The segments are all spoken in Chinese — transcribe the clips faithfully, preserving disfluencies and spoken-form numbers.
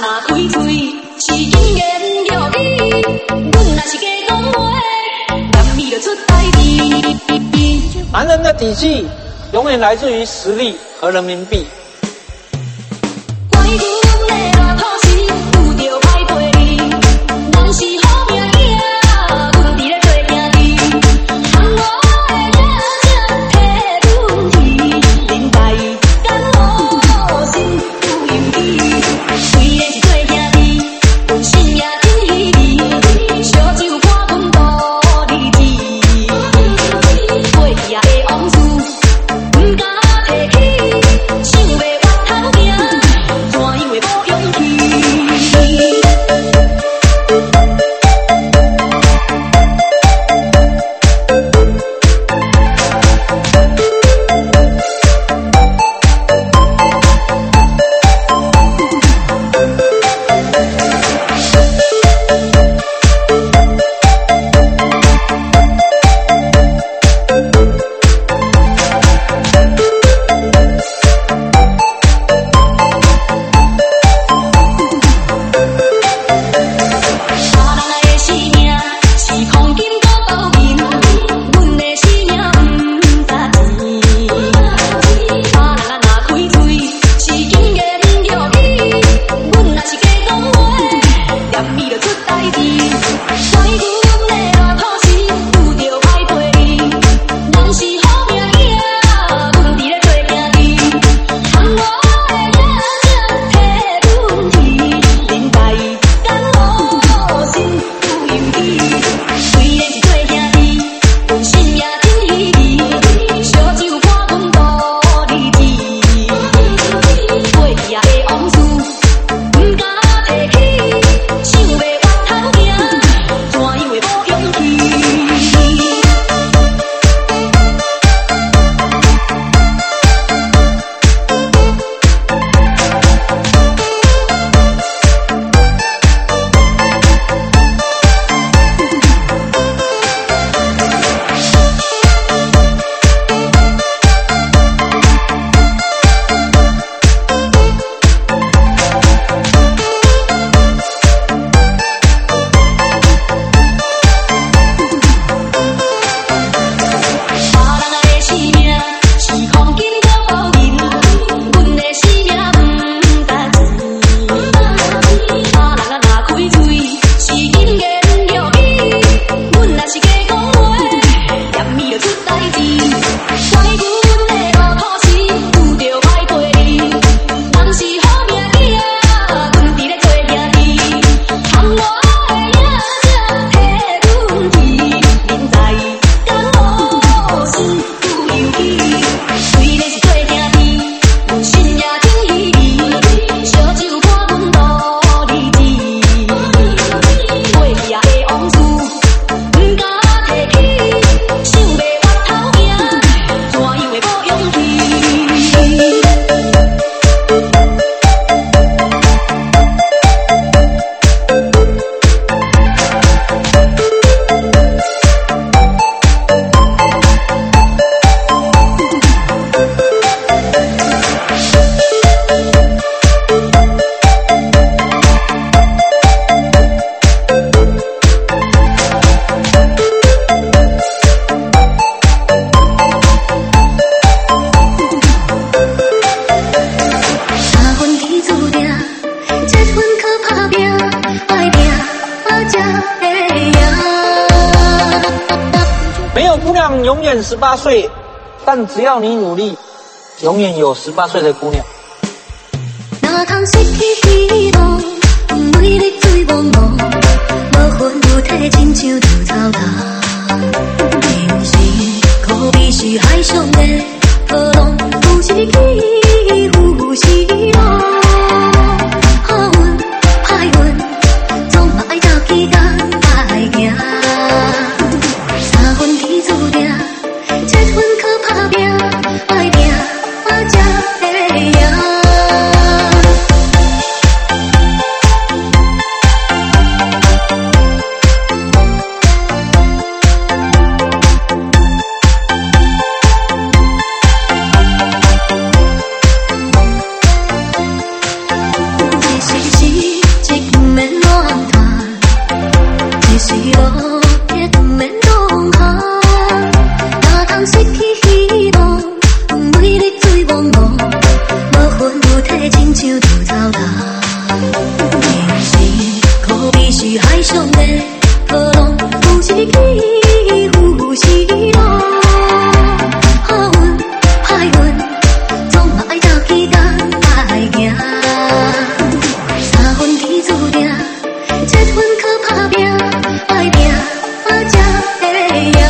若开嘴是因言着你，阮若是假讲话，难免就出代志。 男人的底气永远来自于实力和人民币。 怪阮的落土时拄着歹地，咱是好命囝，阮伫咧做兄弟，含我的领领替阮提，恁大意敢无心有勇气？虽然是做兄弟，阮心也真稀微，烧酒看阮道理志，过去也的往事，毋敢提起，想要越头行，怎样会无勇气？ 永远十八岁，但只要你努力，永远有十八岁的姑娘。 哪通失去希望，每日醉茫茫，无魂有体，亲像稻草人。人生可比是海上的波浪，有时起，有时落。好运歹运，总嘛爱斗气，甲爱行。三分天注定，七分靠打拼，爱拼才会赢。 糟蹋。人生可比是海上的波浪，有时起，有时落。好运歹运，总嘛爱斗起工爱行。三分天注定，七分靠打拼，爱拼才会赢。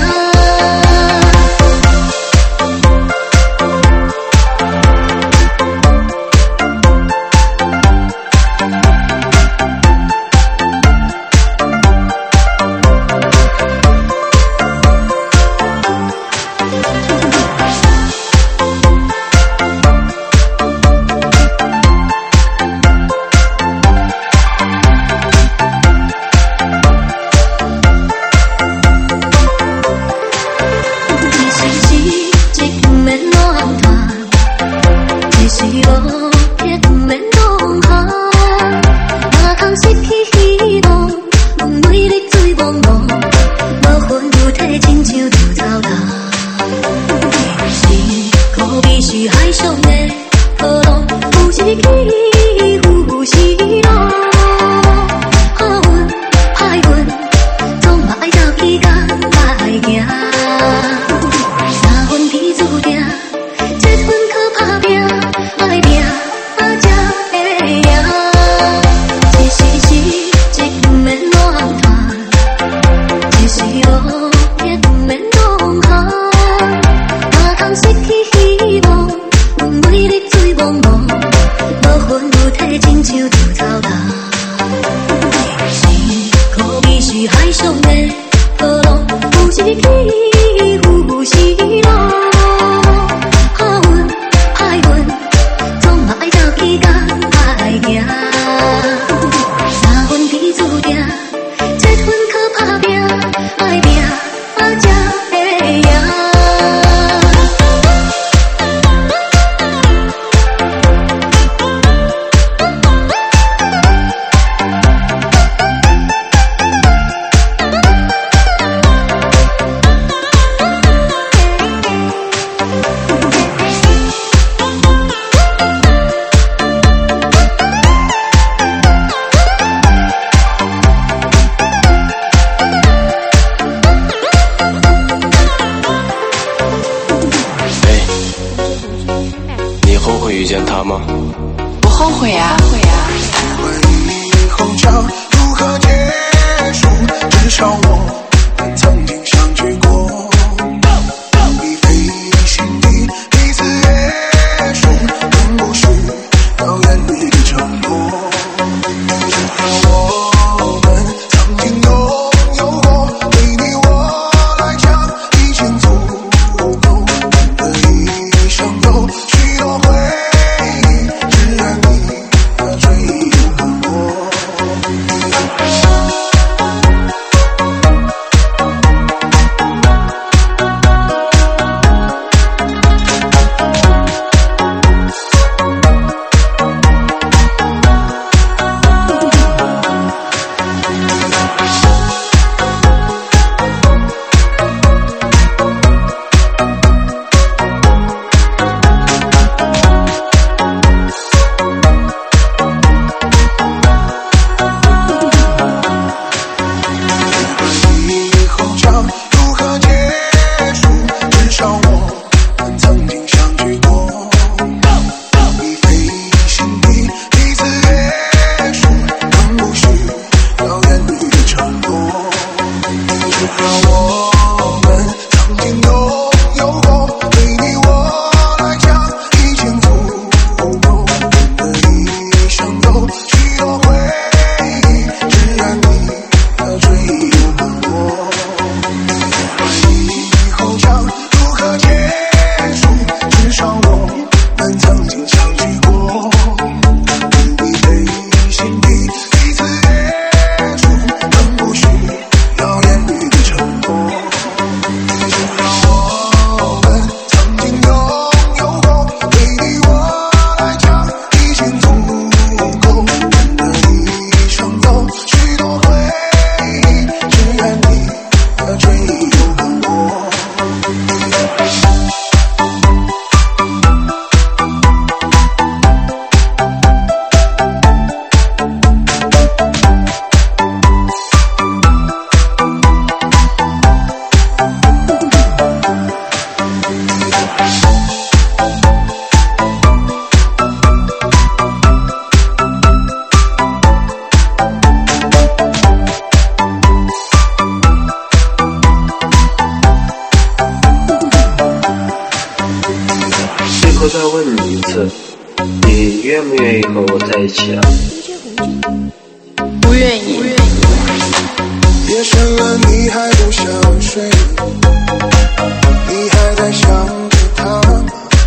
愿不愿意和我在一起啊？ 不愿意。 夜深了，你还不想睡？你还在想着他吗？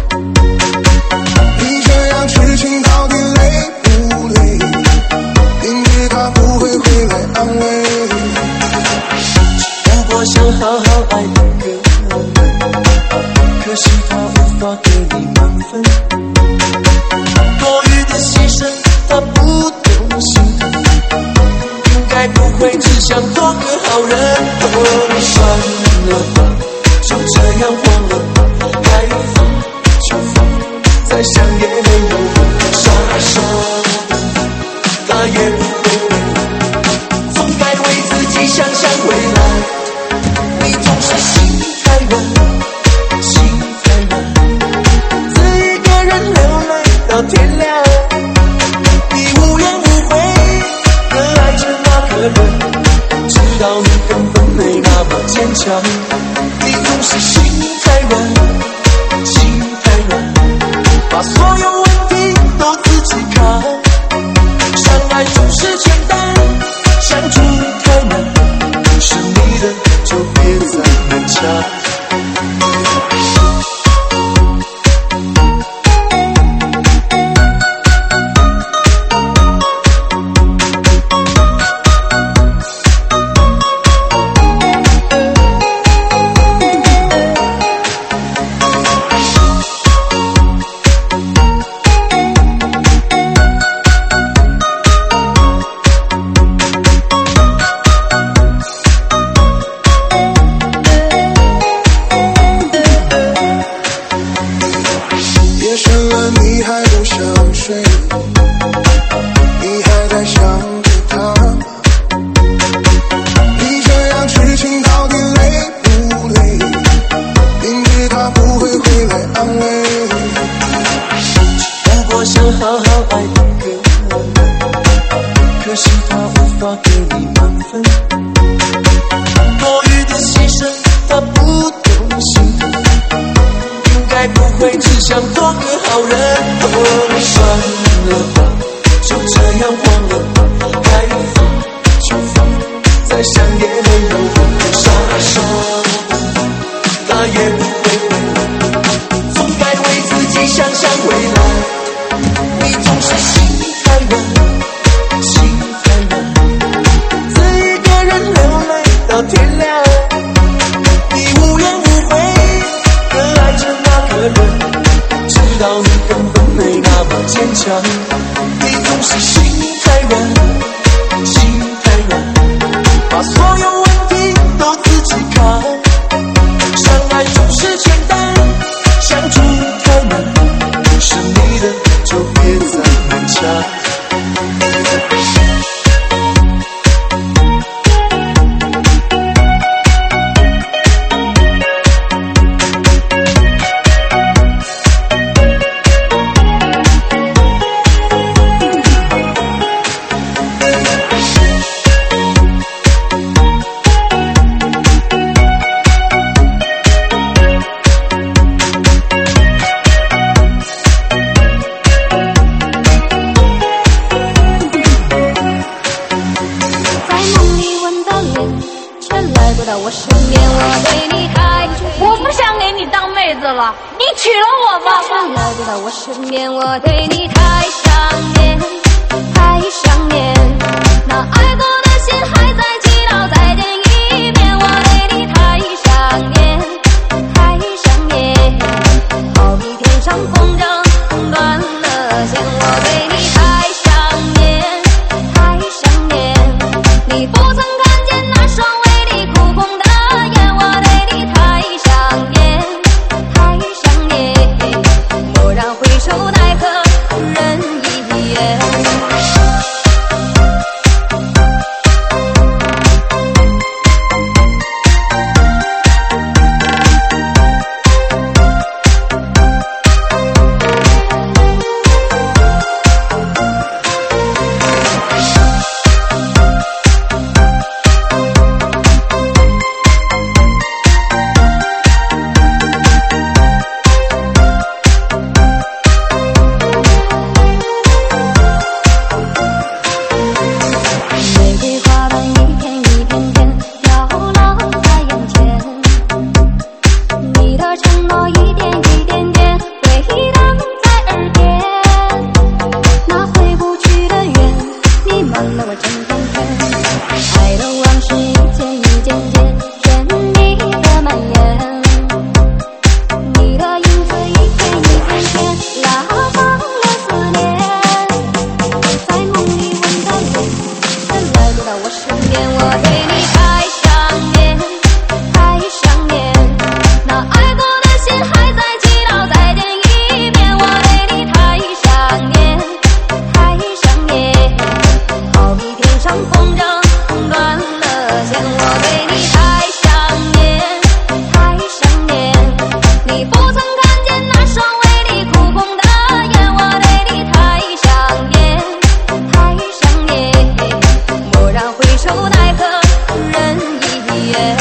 你这样痴情到底累不累？明知他不会回来安慰。 不过想好好爱一个人，可惜他无法给你满分。多余的牺牲他不懂心疼，应该不会只想做个好人。哦，算了吧，就这样忘了吧，该放就放，再想也没有用。傻傻的他也不会回来，总该为自己想想未来。你总是心太软，心太软，自一个人流泪到天亮。你无怨无悔地爱着那个人，知道你根本没那么坚强。你总是心太软，心太软，把所有问题都自己扛。相爱总是简单，相处太难，不是你的就别再勉强。 夜深了，你还不想睡？你还在想着他吗？你这样痴情到底累不累？明知他不会回来安慰。 不过想好好爱一个人，可惜他无法给你满分。多余的牺牲他不懂心疼，应该不会只想做个好人。哦，算了吧，就这样忘了吧，该放就放，再想也没有用。傻傻的他也不会回来，总该为自己想想未来。你总是心太软，心太软，自一个人流泪到天亮。你无怨无悔地爱着那个人，知道你根本没那么坚强。你总是心太软，心太软，把所有问题都自己扛。相爱总是简单，相处太难，不是你的就别再勉强。 我身边，我对你太我不想给你当妹子了，你娶了我吧。 来不到我身边，我对你太想念，太想念。那爱过的心还在祈祷再见一面，我对你太想念，太想念。好比天上风筝断了线，我对你太想念，太想念。你不曾看见那双为你哭红的眼，我对你太想念，太想念。蓦然回首，奈何人满了我整片天。爱的往事一件一件件，甜蜜的蔓延。你的影子一天一天天，拉长了思念。在梦里闻到你，现在走到我身边，我对你太想念，太想念。那爱过的心还在祈祷再见一面，我对你太想念，太想念。好比天上风筝断了线，我对你太想念，太想念。你不曾看见那双为你哭红的眼，我对你太想念，太想念。蓦然回首，奈何人已远。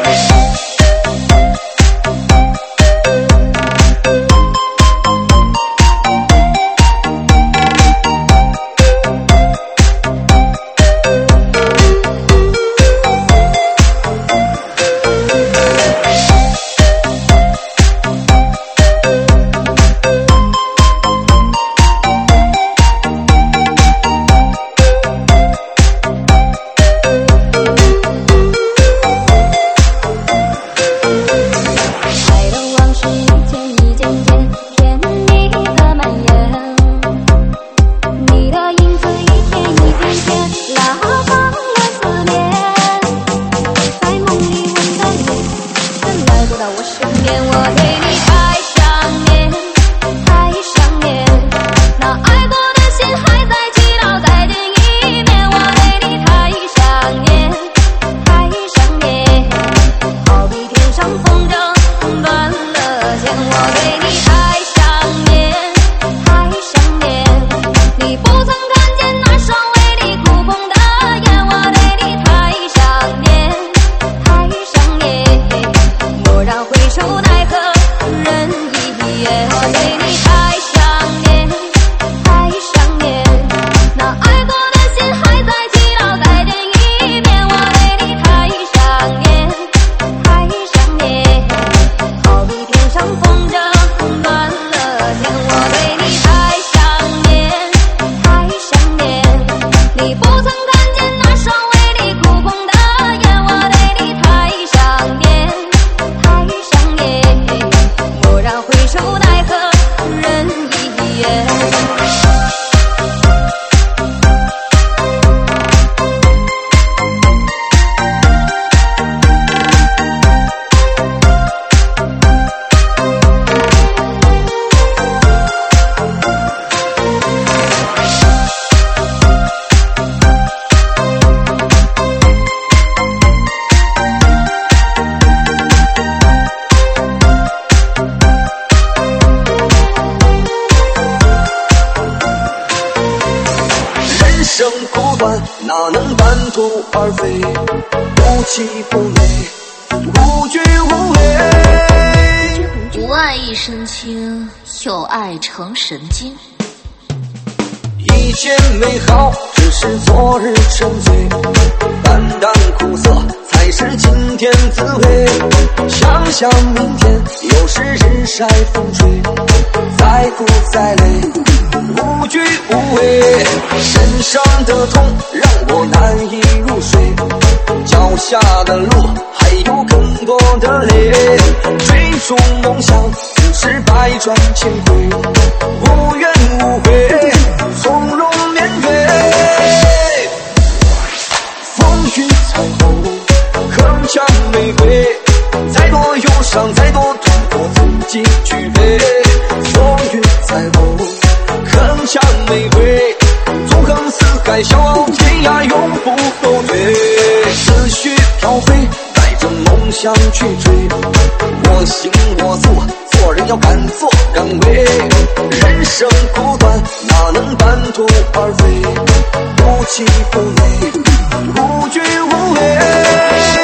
爱的往事一件一件件，甜蜜的蔓延。你的影子一天一天天，拉长了思念。在梦里闻到你，现在走到我身边，我对你太想念，太想念。那爱过的心还在祈祷再见一面，我对你太想念，太想念。好比天上风筝断了线，我对你太想念，太想念。你不曾看见那双为你哭红的眼，我对你太想念，太想念。蓦然回首，奈何人已远，我对你太想念，太想念。那爱过的心还在祈祷再见一面，我对你太想念，太想念。好比天上风筝断了线，我对你太想念，太想念。你不曾看见那双为你哭红的眼，我对你太想念，太想念。蓦然回首，奈何人已远。 人生苦短，哪能半途而废？不气不馁，无惧无畏。 无爱一身轻，有爱成神经。 一切美好只是昨日沉醉，淡淡苦涩才是今天滋味。想想明天，有时日晒风吹，再苦再累，无惧无畏。身上的痛让我难以入睡，脚下的路还有更多的泪。追逐梦想不是百转千回，无怨无悔，从容面对。风雨彩虹，铿锵玫瑰，再多忧伤，再多痛，我自己去背。风雨彩虹，铿锵玫瑰，纵横四海，笑傲天涯，永不后退。思绪飘飞，带着梦想去追。我行我素，做人要敢做敢为。人生苦短，哪能半途而废？不气不馁，无惧无畏。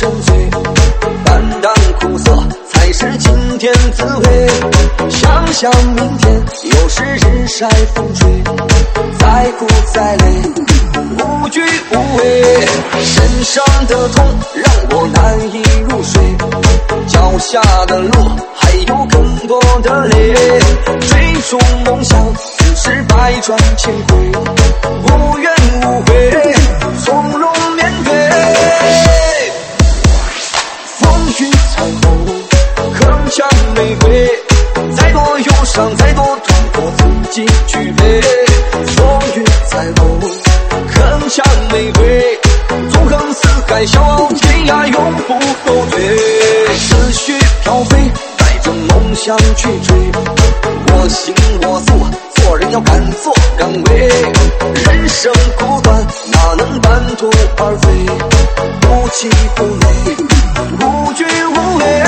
沉醉，淡淡苦涩才是今天滋味。想想明天又是日晒风吹，再苦再累无惧无畏，身上的痛让我难以入睡，脚下的路还有更多的泪，追逐梦想只是百转千回，无怨无悔从容面对，风雨彩虹铿锵玫瑰，再多忧伤再多痛我自己去背，风雨彩虹铿锵玫瑰，纵横四海笑傲天涯永不后退，思绪飘飞带着梦想去追，我行我素做人要敢做敢为，人生苦短哪能半途而废，不气不馁无惧无畏。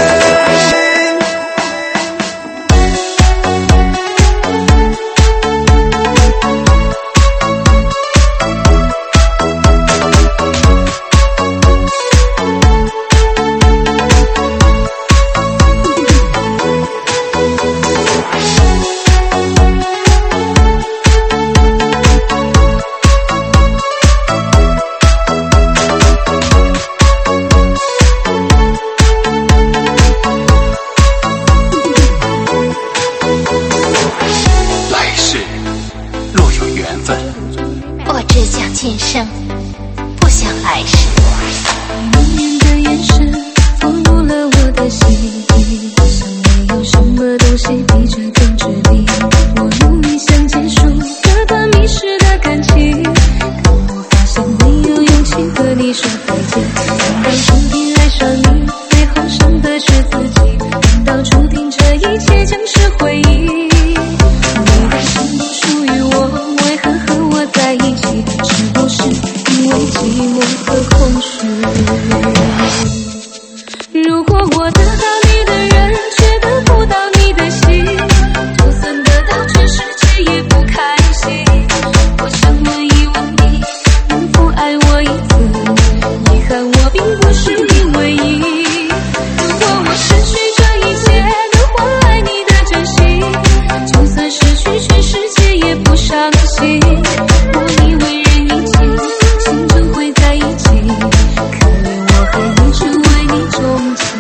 今生不想来世。 你的眼神俘虏了我的心，像没有什么东西比这更致命。我努力想结束这段迷失的感情，可我发现没有勇气和你说再见。难道注定爱上你，最后伤的是自己？难道注定这一切将是回忆？你的心不属于我，为何和我在一起？是不是因为寂寞和空虚？如果我得到你的人，却得不到你的心，就算得到全世界也不开心。我想问一问你，能否爱我一次？遗憾我并不是你唯一。如果我失去这一切，能换来你的真心，就算失去全世界也不伤心。我以为人一起，心就会在一起，可怜我还一直为你钟情。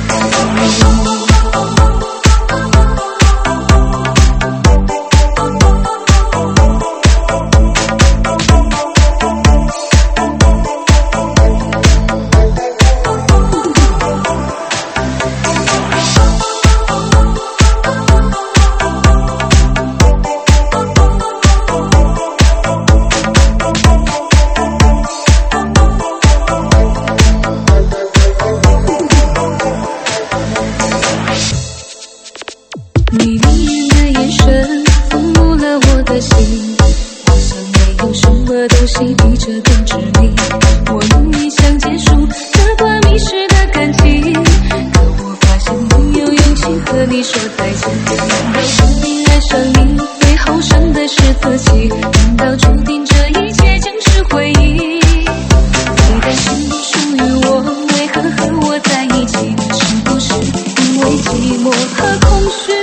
你迷人的眼神俘虏了我的心，好像没有什么东西比这更致命。我努力想结束这段迷失的感情，可我发现没有勇气和你说再见。难道注定爱上你，最后伤的是自己？难道注定这一切将是回忆？你的心不属于我，为何和我在一起？是不是因为寂寞和空虚？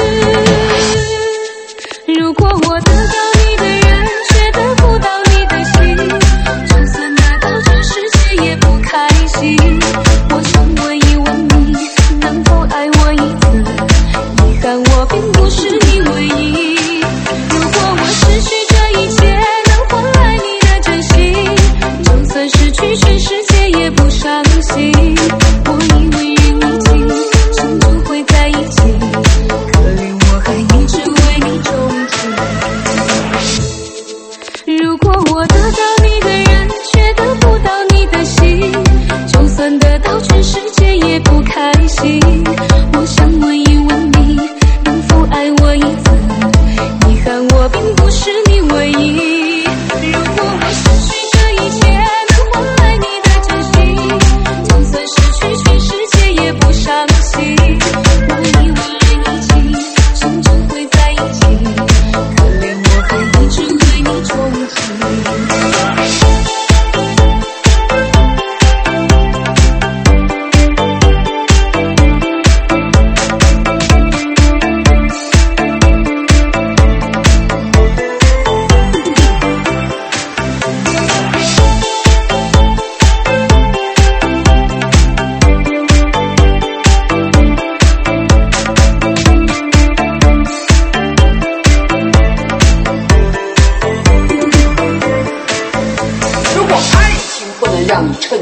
如果我得到你的人，却得不到你的心，就算得到全世界也不开心。我想问一问你，能否爱我一次？遗憾我并不是你唯一。如果我失去这一切，能换来你的真心，就算失去全世界也不伤心。我以为人一起，心就会在一起，可怜我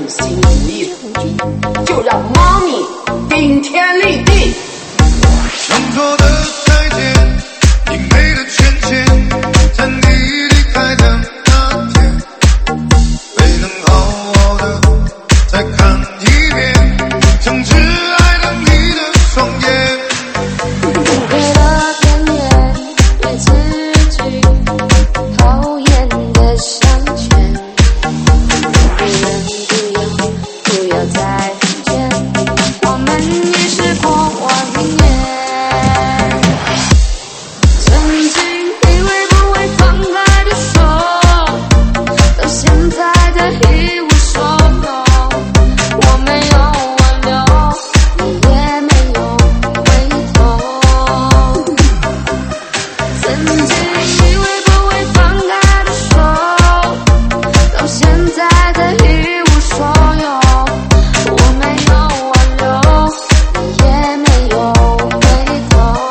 心如意，就让妈咪顶天立地。 想说的再见，你没了圈圈，在你离开的那天，没能好好的再看一遍，曾挚爱的你的双眼。 为了边缘，对自己讨厌的项圈，不能不要不要再碰见，我们已是过往云烟。曾经以为不会放开的手，到现在的一无所有。我没有挽留，你也没有回头。曾经以为不会放开的手，到现在的一无所有。我没有挽留，你也没有回头。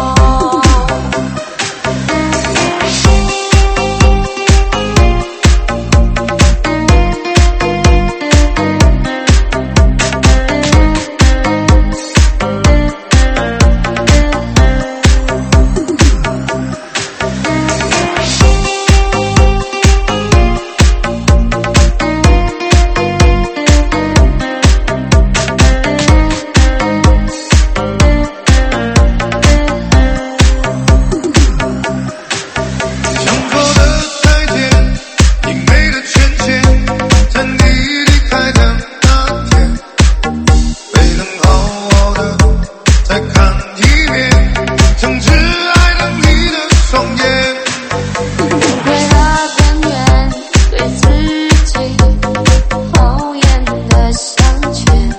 想说的再见，你没了圈圈，在你离开的那天，没能好好的再看一遍，曾挚爱的你的双眼。 为了边缘，对自己讨厌的项圈，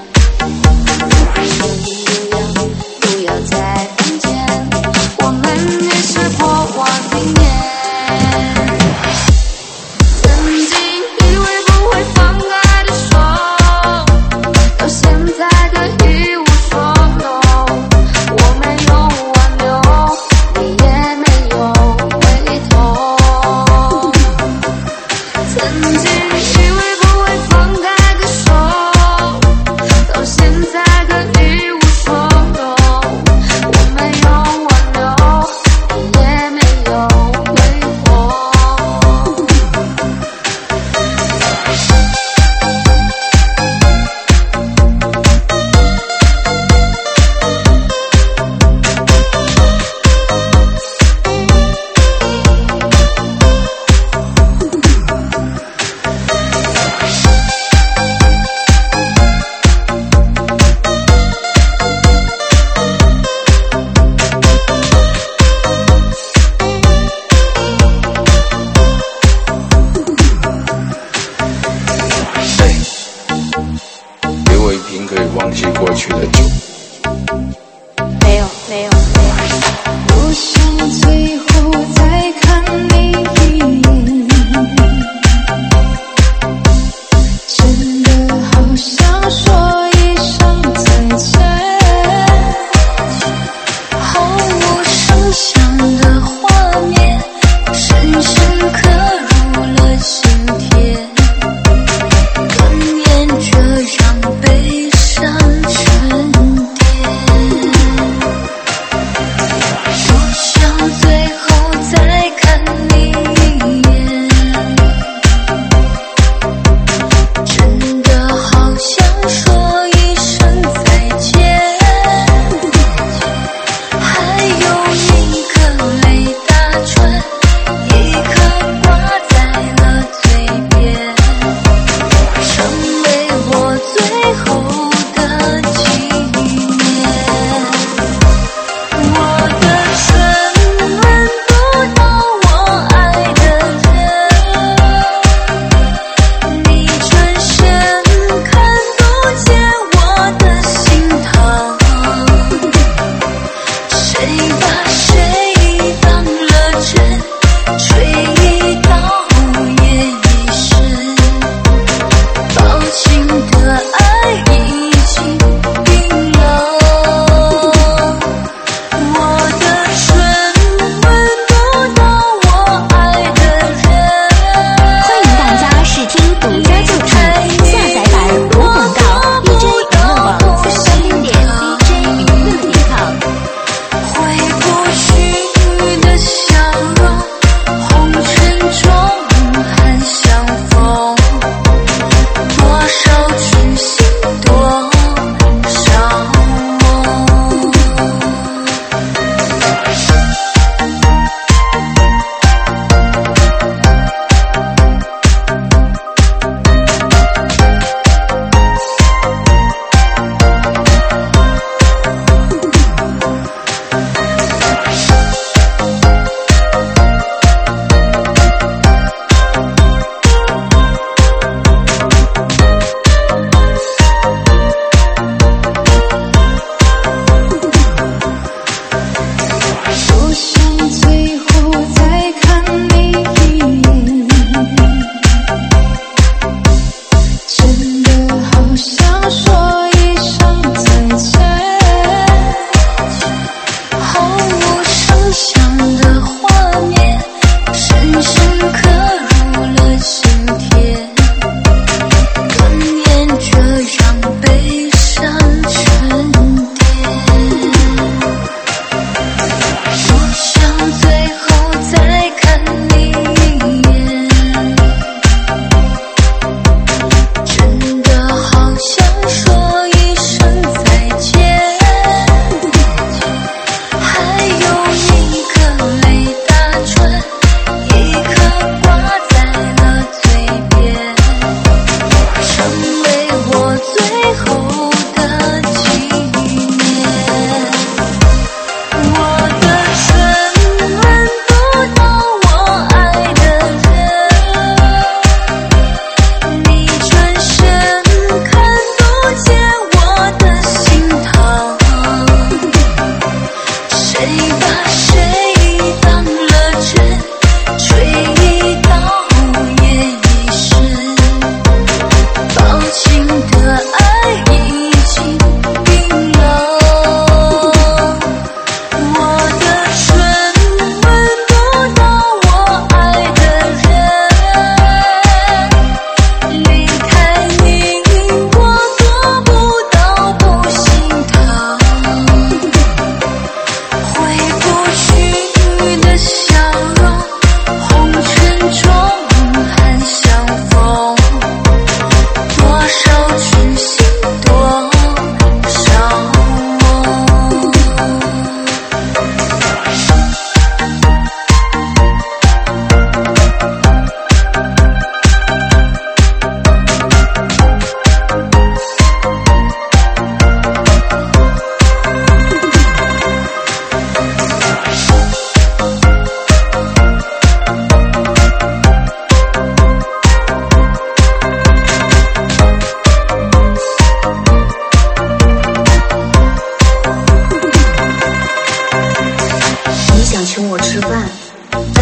不要不要再碰见，我们已是过往云烟。曾经以为不会放开的手，到现在的一无所有。我没有挽留，你也没有回头。曾经以为不会放开的手，到现在的一无所有。我没有挽留，你也没有回头。 给我一瓶可以忘记过去的酒。 没有没有没有。 我想最后再看你一眼，真的好想说一声再见，毫无声响的画面，深深刻入了心田，哽咽着让悲伤沉淀。多想最后再看你一眼，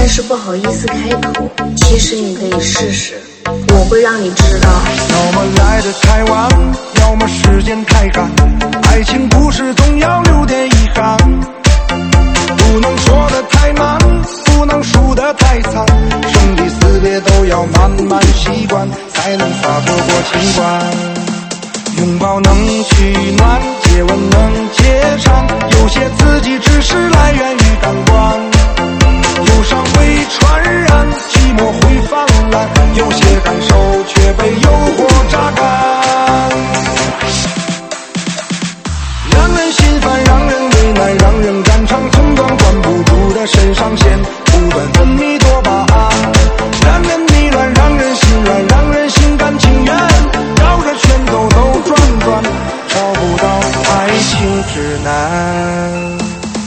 是不好意思开口。其实你可以试试，我会让你知道。 要么来得太晚，要么时间太赶，爱情故事总要留点遗憾。不能说得太满，不能输得太惨，生离死别都要慢慢习惯，才能洒脱过情关。拥抱能取暖，接吻能解馋，有些刺激只是来源于感官。忧伤会传染，寂寞会泛滥，有些感受却被诱惑榨干，让人心烦，让人为难，让人肝肠寸断，管不住的肾上腺不断分泌多巴胺，让人迷乱，让人心软，让人心甘情愿，绕着圈兜兜转转，找不到爱情指南。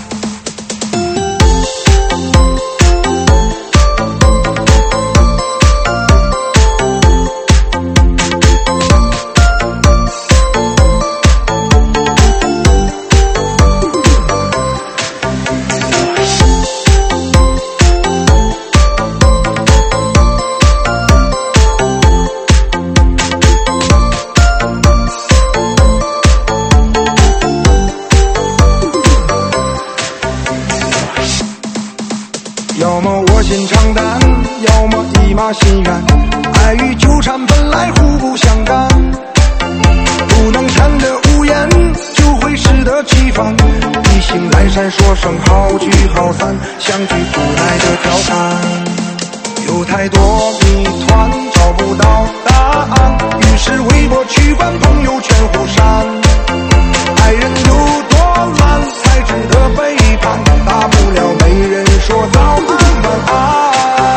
要么我先长单，要么一马心愿，爱与纠缠本来互不相干，不能贪得无厌，就会适得其反，一心来闪说声好聚好散，相聚无奈的调侃，有太多谜团找不到答案，于是微博取关，朋友圈互删，爱人有多烂才值得背叛，大不了没人说早安晚安，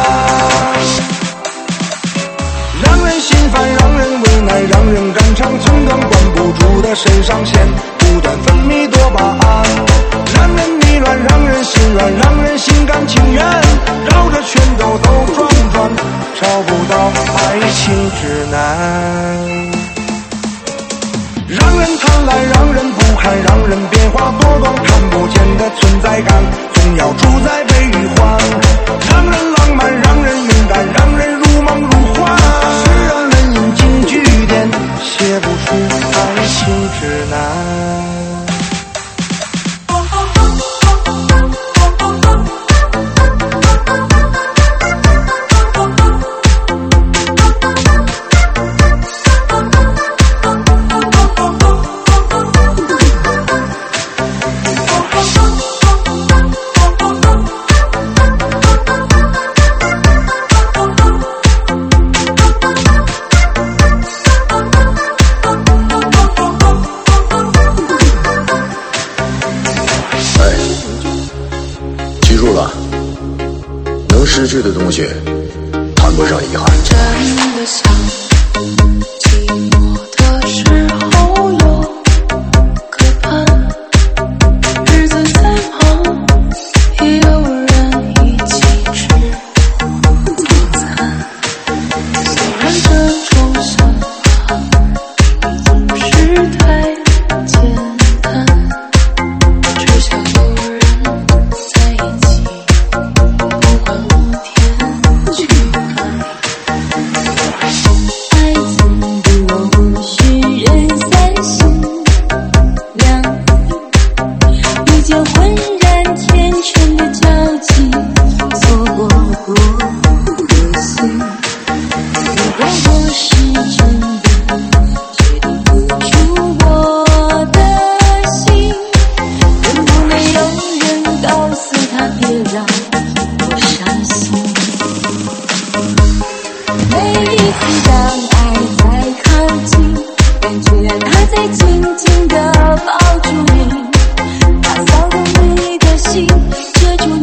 让人心烦，让人为难，让人肝肠寸断，管不住的肾上腺不断分泌多巴胺，让人迷乱，让人心软，让人心甘情愿，绕着圈兜兜转转，找不到爱情指南，让人贪婪，让人不堪，让人变化多端，看不见的存在感总要主宰悲与欢，让人浪漫，让人勇敢，让人如梦如幻，是让人引经据典，写不出爱情指南。 失去的东西谈不上遗憾。 真的想寂寞的时候有个伴，日子再忙也有人一起吃早餐，虽然这种想法总是太简单，至少有人在一起，不管我去看，爱曾给我无需人三心两意，遇见浑然天成的交集，错过过可惜。如果我是真的决定付出我的心，能不能有人告诉他别让我伤心？每一次当爱在靠近，感觉它在紧紧地抱住你，打扫的你的心，遮住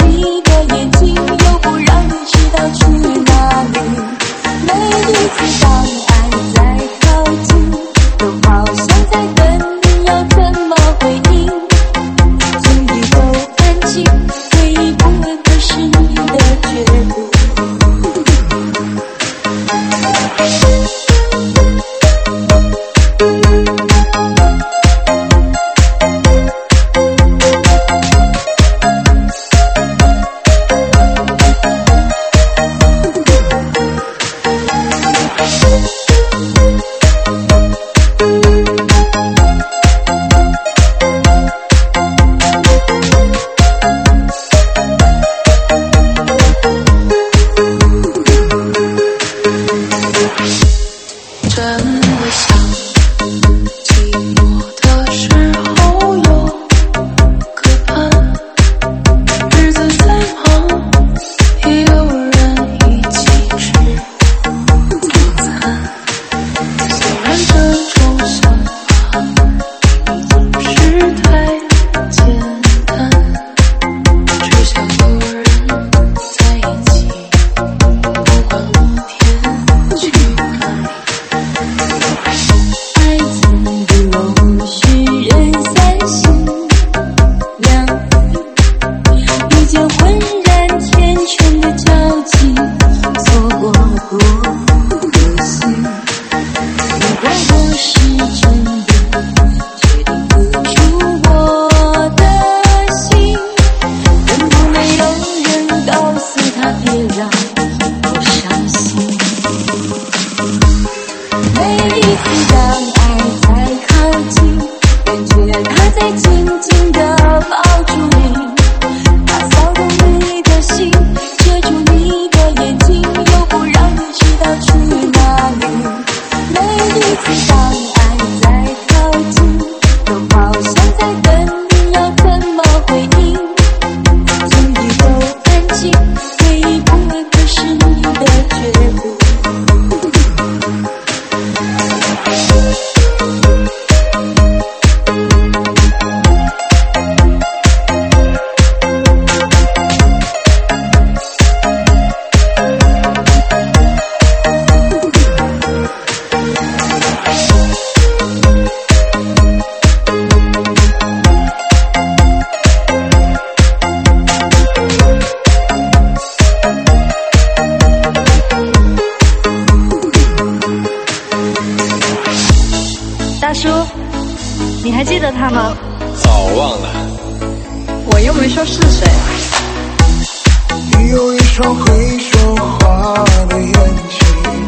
没说是谁。 你有一双会说话的眼睛，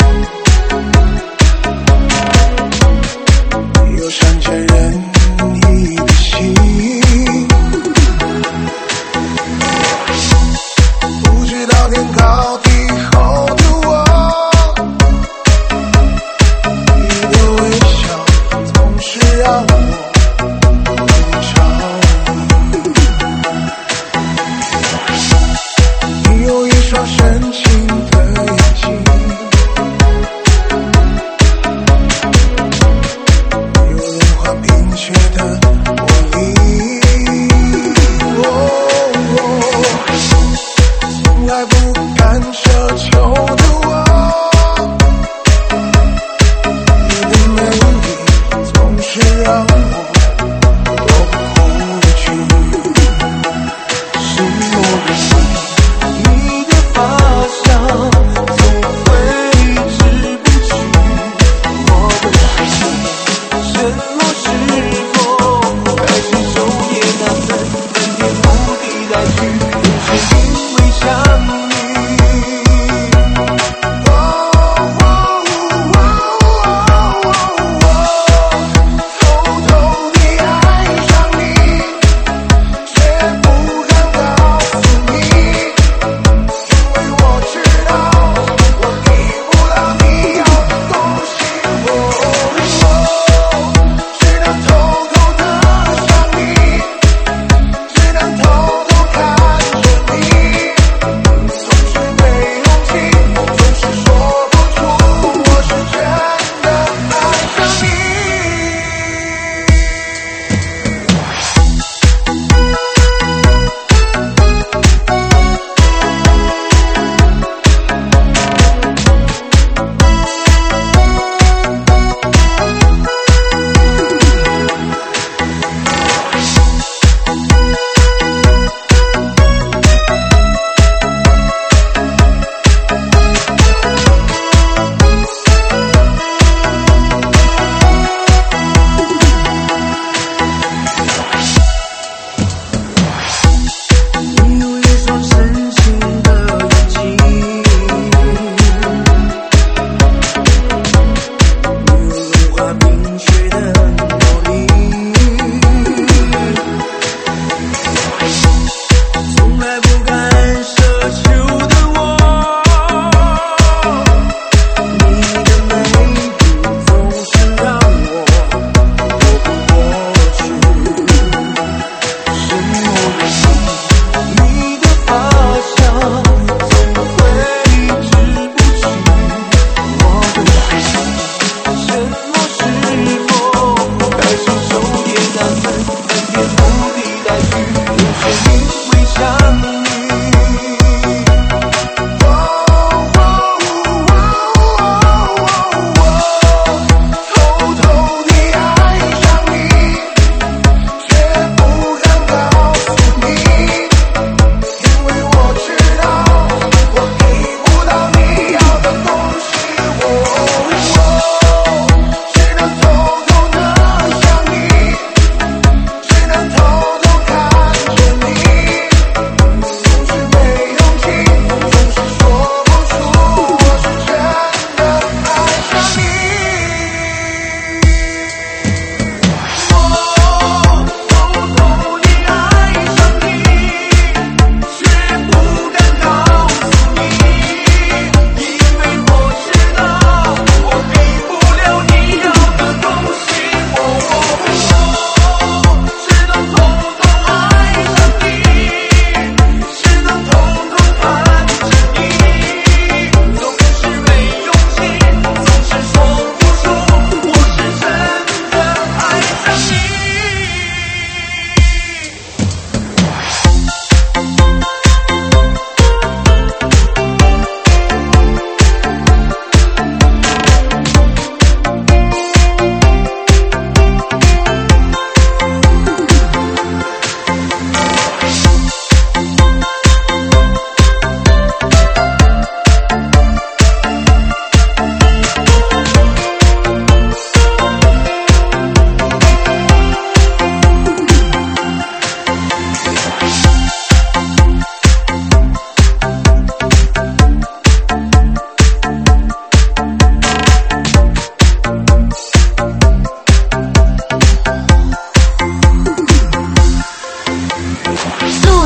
有善解人意的心，不知道天高地厚的我，你的微笑总是让我迷着你。你有一双深情的眼睛，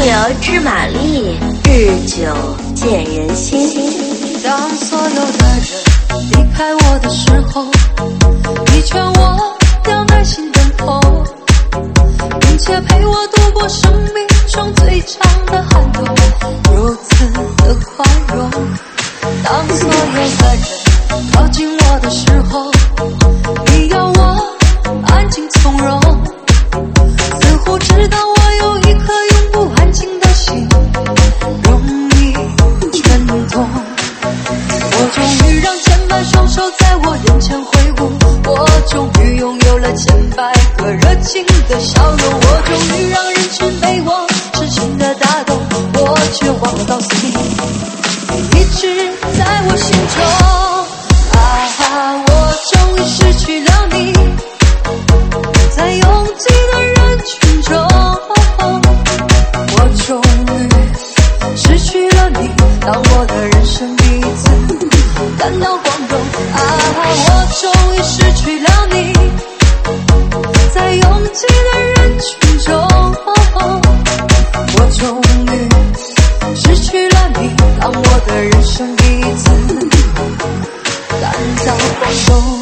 流知马力，日久见人心。 当所有的人离开我的时候，你劝我要耐心等候，并且陪我度过生命中最长的寒冬，如此的宽容。当所有的人靠近我的时候，你要我安静从容，似乎知道我有一颗永不安静的心，容易震动。我终于让千百双手在我眼前挥舞，我终于拥有了千百个热情的笑容，我终于让人群被我痴情的打动，我却忘了告诉你，你一直在我心中。啊，我终于失去了你，在拥挤的人群中，我终于失去了你，当我的人生第一次感到光荣。啊，我终于失去了你，在拥挤的人群中，我终于失去了你，当我的人生第一次感到光荣。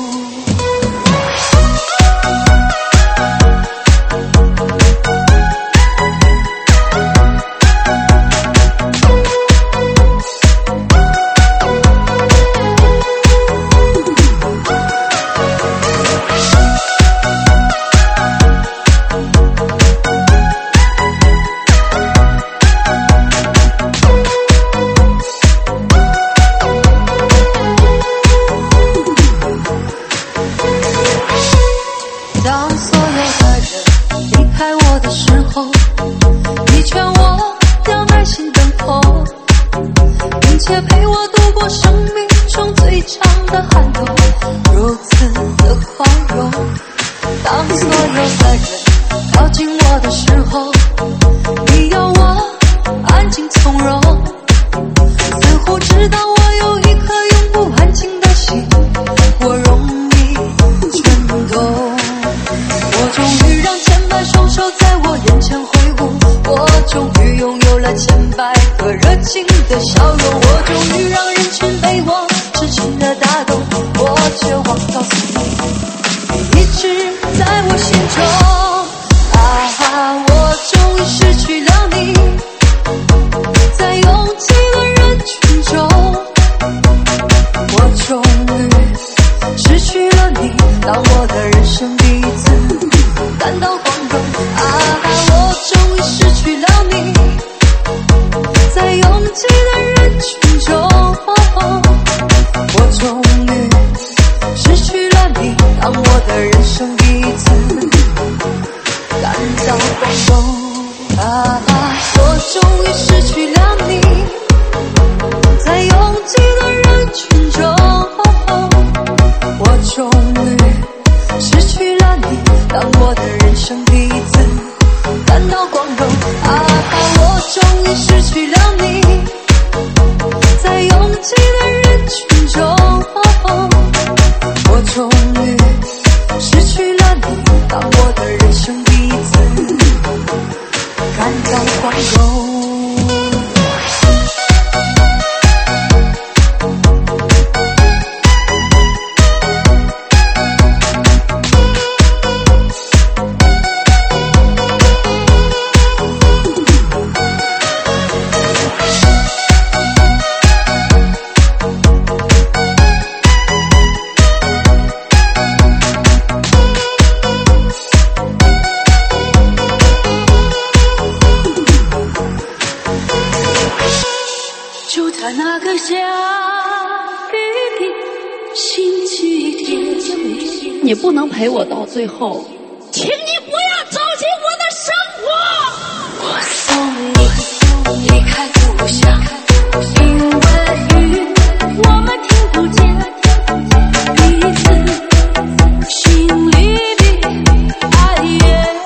你不能陪我到最后， 请你不要糟践我的生活。 我送你离开故乡，因为雨我们听不见彼此心里的爱恋。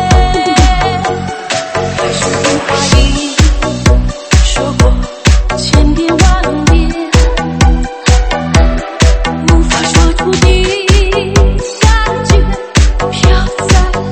还是无法已说过千遍万遍，无法说出的感觉飘在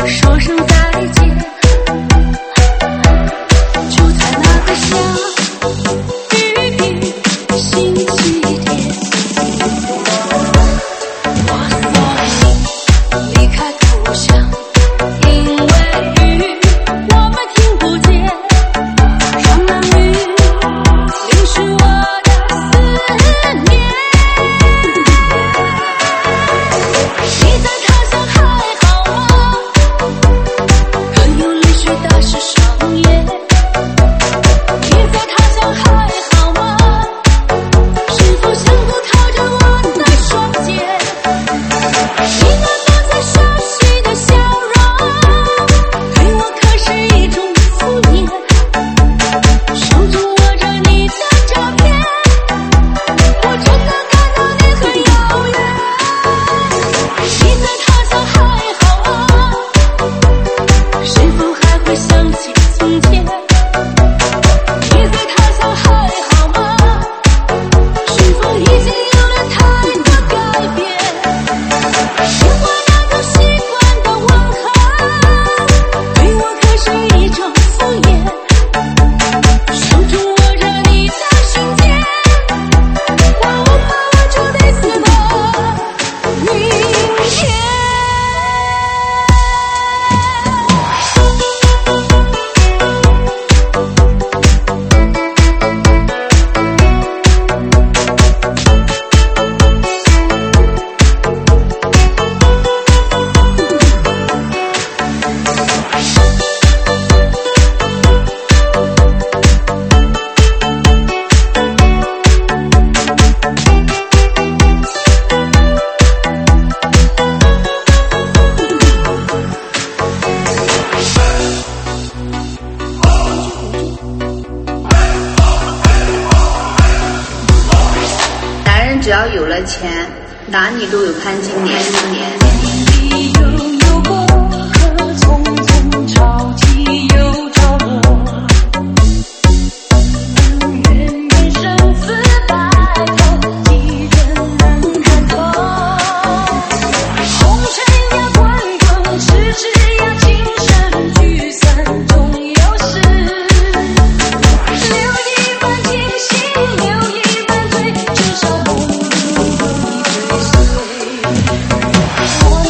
说声再见。就在那个下雨的星期天，我送你离开故乡，因为雨我们听不见，让那雨淋湿我的思念。你在他乡还好吗？任由泪水打湿双眼。你在他乡还好吗？是否想过靠着我的双肩？你那不再熟悉的笑容，对我可是一种敷衍。手中握着你的照片，我真的感到你很遥远。你在他乡还好吗？是否还会想起从前？你在他乡还好吗？是否已经有了太多改变？电话那种习惯的问候，对我可是一种敷衍。手中握着你的信件，我无法握住类似的明天。 男人只要有了钱，哪里都有潘金莲。 你有有过河匆匆，潮起又潮落，远远生死白头，几人能看透？红尘呀滚滚，痴痴呀情深，聚散终有时。留一半清醒，留一半醉，至少梦里追随。我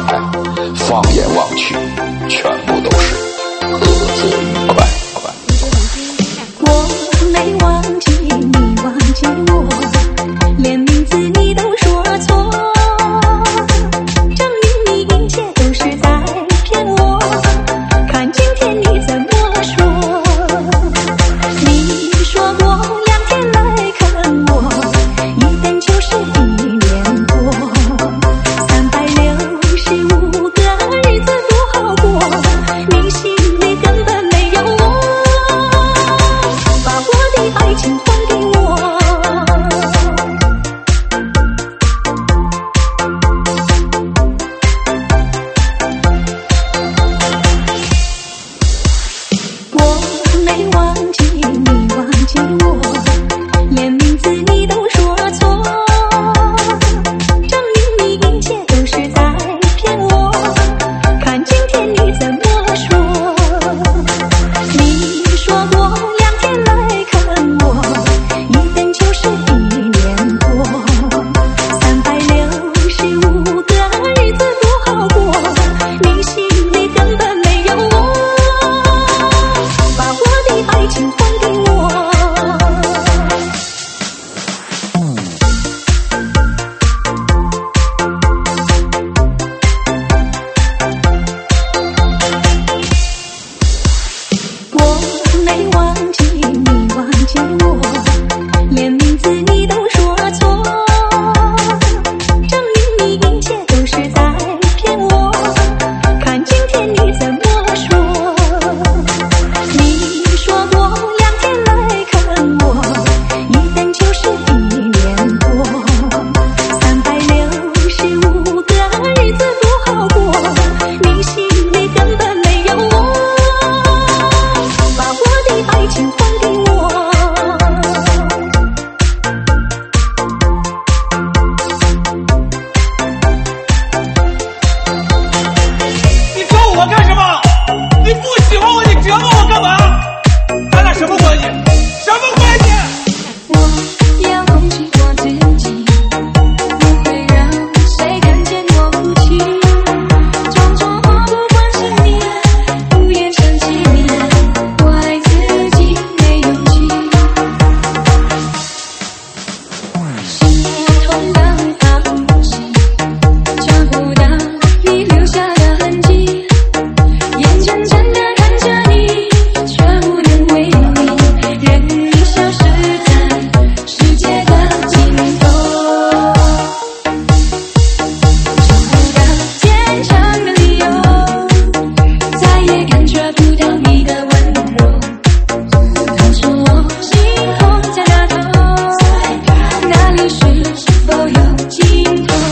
态，放眼望去，全部都是合作愉快。 我没忘记你，忘记我，连名字你都说错，证明你一切都是在骗我。看今天你怎么说？你说过两天来看我，一等就是一年多，三百六十五个日子不好过，你心里根本没有我，把我的爱情还给我。我没忘记你，忘记我，连名字你都说错，证明你一切都是在骗我。看今天你怎么说？你说过两天来看我，一等就是一年多，三百六十五个日子不好过，你心里根本没有我，把我的爱情还给我。我没忘记你，忘记我，连名字你都说错，证明你一切都是在骗我。看今天你怎么说？你说过两天来看我，一等就是一年多，三百六十五个日子不好过，你心里根本没有我，把我的爱情还给我。 你找我干什么？你不喜欢我，你折磨我干嘛？咱俩什么关系？什么关系？ 我要控制我自己，不会让谁看见我哭泣，装作漠不关心你，不愿想起你，我爱自己没勇气，心痛到发呼吸，找不到你留下的痕迹，眼睁睁地看着你，却无能为力，任你消失在世界的尽头，找不到坚强的理由，再也感觉不到你的温柔，当初我心痛在那头，那里是否有尽头？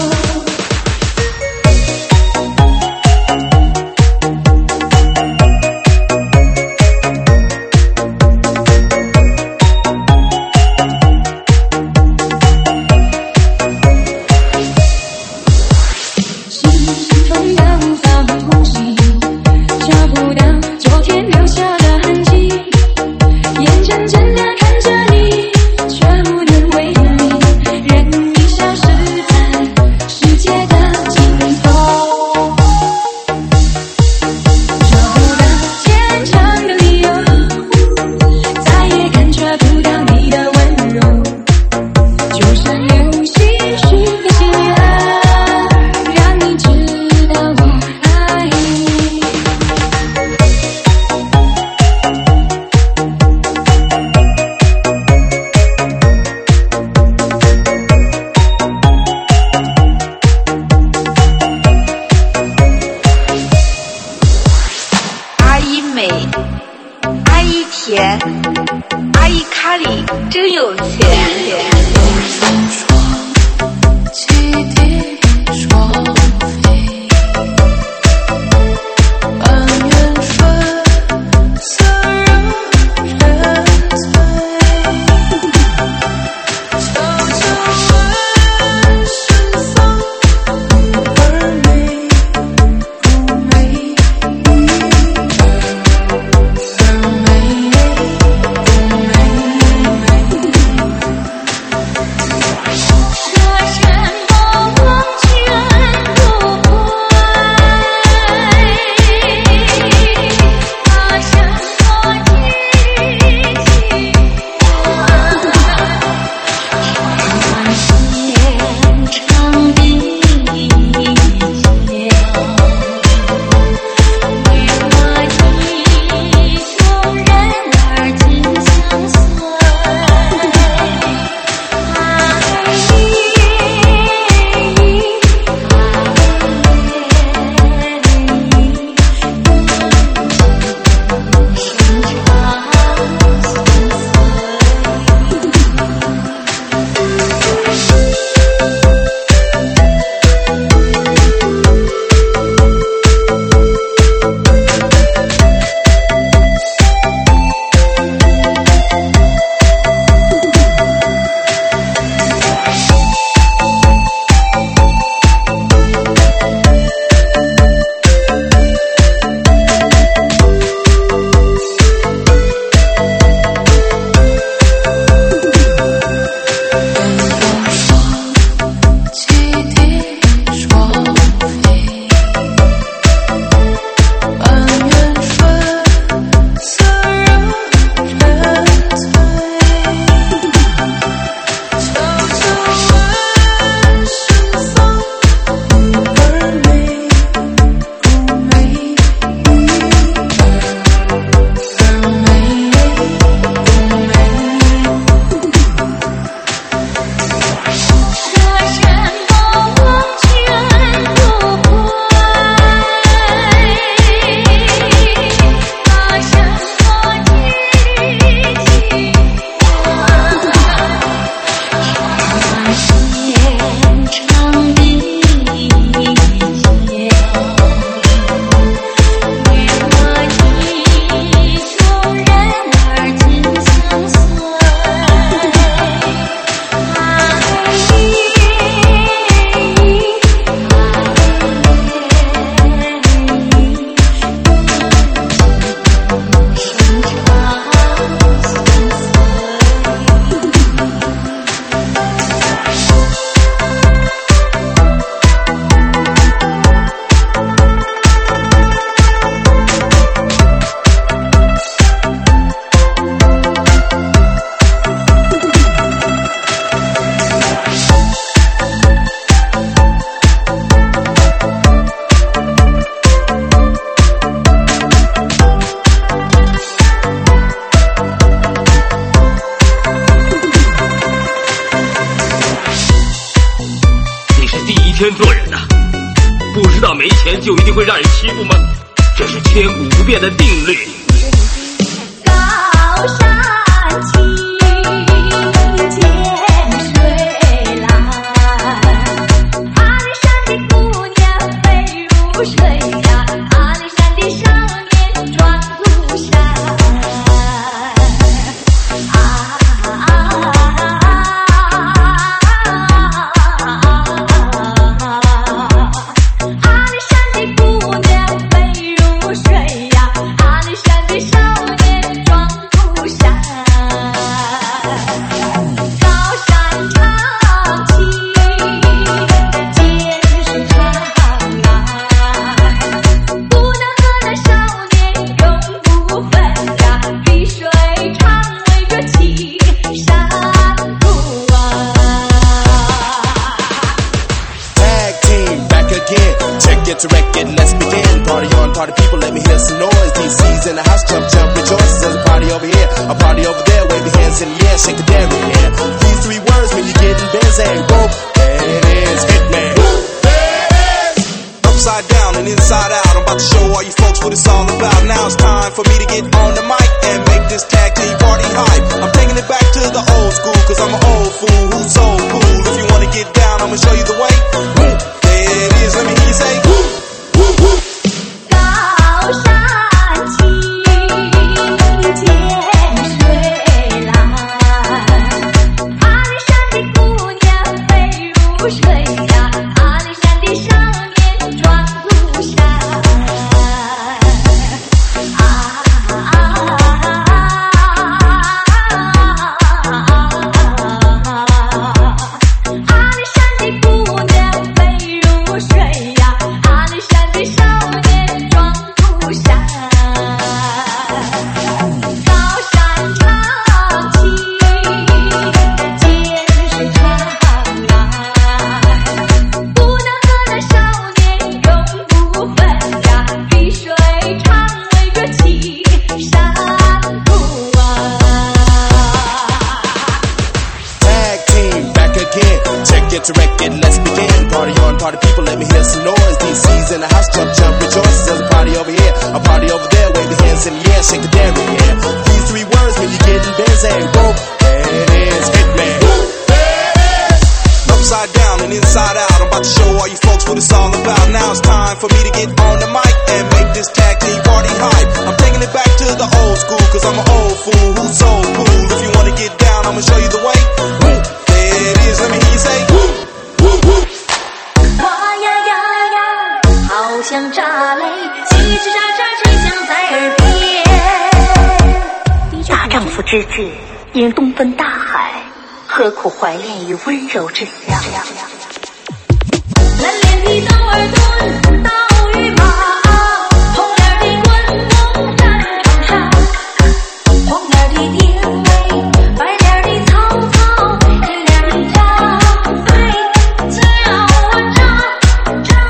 心痛到无法呼吸，找不到昨天留下的痕迹，眼睁睁地看着你，却无能为力，任你消失在世界的尽头，找不到坚强的理由，再也感觉不到你的温柔，就像流星许个心愿，让你知道我爱你。 阿姨美，阿姨甜，阿姨卡里真有钱。 汽笛双飞，半圆顺，色惹人醉。悄悄问世风，儿美不美？儿美不美？ 这山河就一定会让人欺负吗？这是千古不变的定律。 高山青，涧水蓝，阿里山的姑娘飞如水呀，阿里山的少年壮如山。 To wreck it, let's begin. Party on, party people, let me hear some noise. D C's in the house, jump, jump, rejoice. There's a party over here, a party over there. Wave your hands in the air, shake the damn air. These three words when you get in busy. Go, there it is, Hitman. Upside down and inside out, I'm about to show all you folks what it's all about. Now it's time for me to get on the mic and make this tag team party hype. I'm taking it back to the old school, cause I'm an old fool who's so cool. If you wanna get down, I'ma show you the way. There it is, let me hear you say. 高山青，涧水蓝，阿里山的姑娘飞如水呀，阿里山的少年壮如山。啊啊阿里山的姑娘飞如水呀，阿里山的少年壮如山。高山长青，涧水长蓝，不能和那少年永不分呀，碧水长围着青山不啊。 Tag team, back again. Check it to wreck it, let's begin. Party on, party people, let me hear some noise. D C's in the house, jump, jump, rejoice. There's a party over here, a party over there. Wave your hands in the air, shake the damn air. These three words when you get in busy. Go, there it is, Hitman. Upside down and inside out, I'm about to show all you folks what it's all about. Now it's time for me to get on the mic and make this tag team party hype. I'm taking it back to the old school, cause I'm an old fool who's so cool. If you wanna get down, I'ma show you the way. There it is, let me hear you say. 哇呀呀呀，好像炸雷，叽叽喳喳吹响在耳边。 大丈夫之志，应东奔大海，何苦怀恋于温柔之乡？ 蓝脸的刀儿盾，刀与马，红脸的关公战场上，红脸的典韦，白脸的曹操，黑脸的张飞，只要我张张。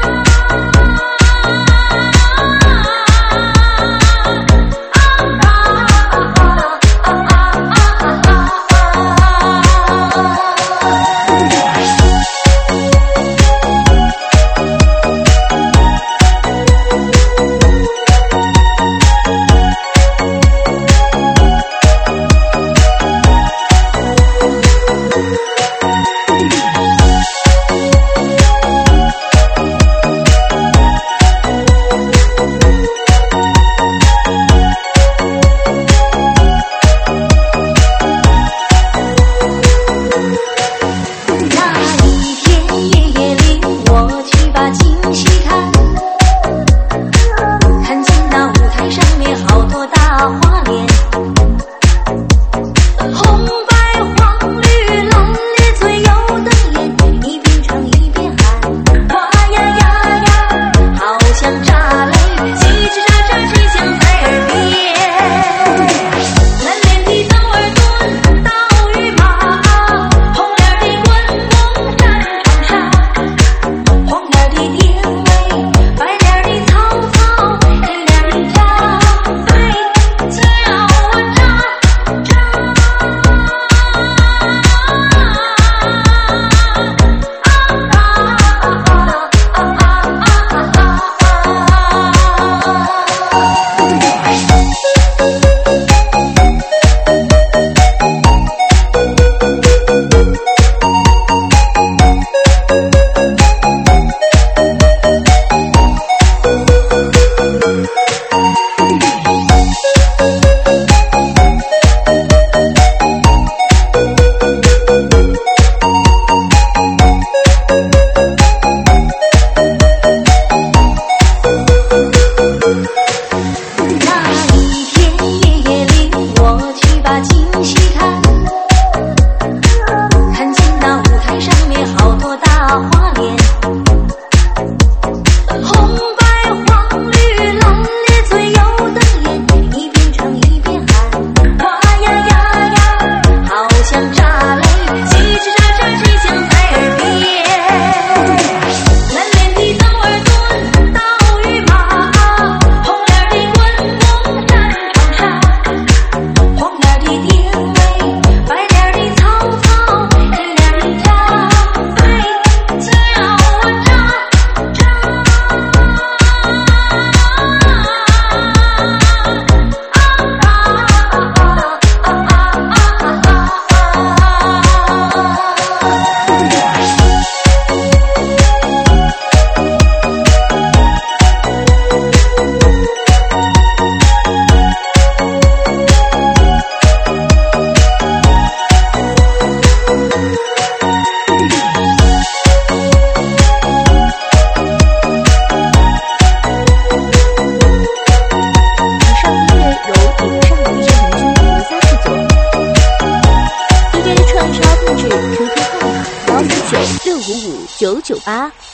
五九九八。